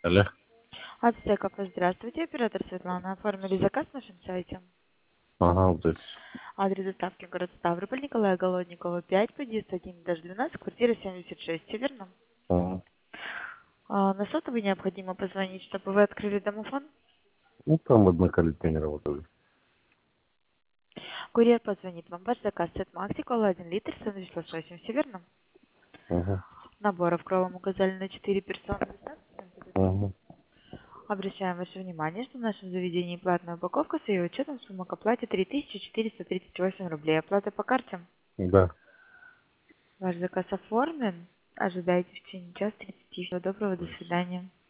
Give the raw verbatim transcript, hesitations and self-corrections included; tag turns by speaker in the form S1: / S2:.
S1: Алло.
S2: Аптеков, здравствуйте, оператор Светлана. Оформили заказ на нашем сайте.
S1: Ага, вот это.
S2: Адрес доставки город Ставрополь, Николая Голодникова, пять, подъезд один, даже двенадцать, квартира семьдесят шесть, все верно?
S1: Ага.
S2: А, на сотовый необходимо позвонить, чтобы вы открыли домофон.
S1: Ну, там однокалитки не работали.
S2: Курьер позвонит вам. Ваш заказ сет Макси, кола один литр, сэндвич лососем, все верно?
S1: Ага.
S2: Наборов кровом указали на четыре персоны.
S1: Ага.
S2: Обращаем ваше внимание, что в нашем заведении платная упаковка с ее учетом сумма к оплате три тысячи четыреста тридцать восемь рублей. Оплата по карте.
S1: Да.
S2: Ваш заказ оформлен. Ожидайте в течение часа тридцати. Всего доброго, до свидания.